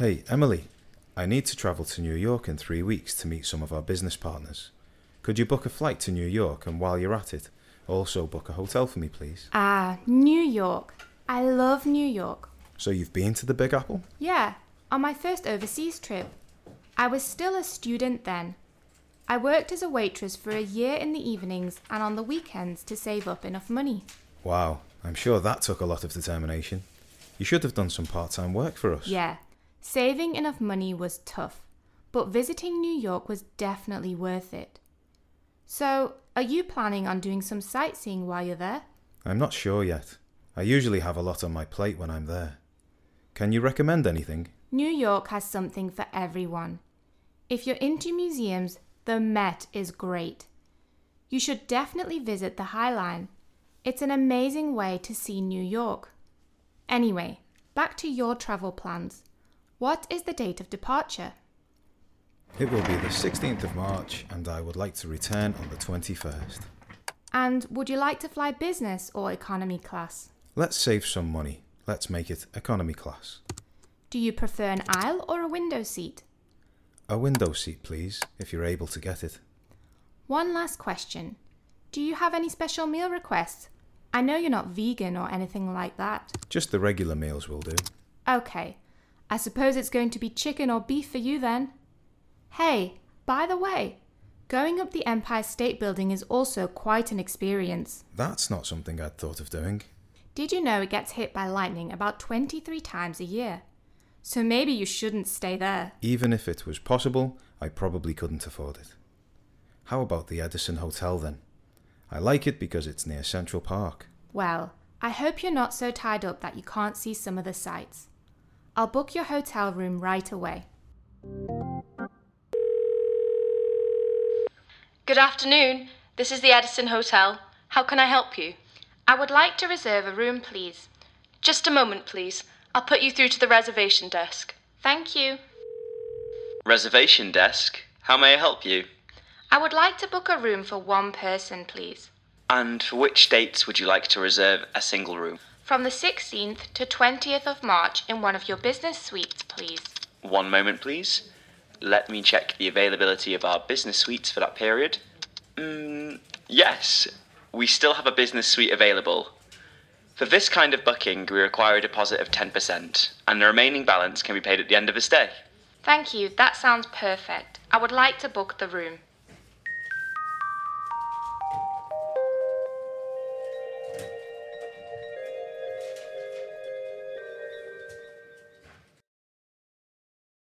Hey, Emily, I need to travel to New York in 3 weeks to meet some of our business partners. Could you book a flight to New York, and while you're at it, also book a hotel for me, please? Ah, New York. I love New York. So you've been to the Big Apple? Yeah, on my first overseas trip. I was still a student then. I worked as a waitress for a year in the evenings and on the weekends to save up enough money. Wow, I'm sure that took a lot of determination. You should have done some part-time work for us. Yeah, saving enough money was tough, but visiting New York was definitely worth it. So, are you planning on doing some sightseeing while you're there? I'm not sure yet. I usually have a lot on my plate when I'm there. Can you recommend anything? New York has something for everyone. If you're into museums, the Met is great. You should definitely visit the High Line. It's an amazing way to see New York. Anyway, back to your travel plans. What is the date of departure? It will be the 16th of March, and I would like to return on the 21st. And would you like to fly business or economy class? Let's save some money. Let's make it economy class. Do you prefer an aisle or a window seat? A window seat, please, if you're able to get it. One last question. Do you have any special meal requests? I know you're not vegan or anything like that. Just the regular meals will do. Okay. I suppose it's going to be chicken or beef for you then. Hey, by the way, going up the Empire State Building is also quite an experience. That's not something I'd thought of doing. Did you know it gets hit by lightning about 23 times a year? So maybe you shouldn't stay there. Even if it was possible, I probably couldn't afford it. How about the Edison Hotel then? I like it because it's near Central Park. Well, I hope you're not so tied up that you can't see some of the sights. I'll book your hotel room right away. Good afternoon. This is the Edison Hotel. How can I help you? I would like to reserve a room, please. Just a moment, please. I'll put you through to the reservation desk. Thank you. Reservation desk? How may I help you? I would like to book a room for one person, please. And for which dates would you like to reserve a single room? From the 16th to 20th of March in one of your business suites, please. One moment, please. Let me check the availability of our business suites for that period. Yes, we still have a business suite available. For this kind of booking, we require a deposit of 10%, and the remaining balance can be paid at the end of the stay. Thank you, that sounds perfect. I would like to book the room.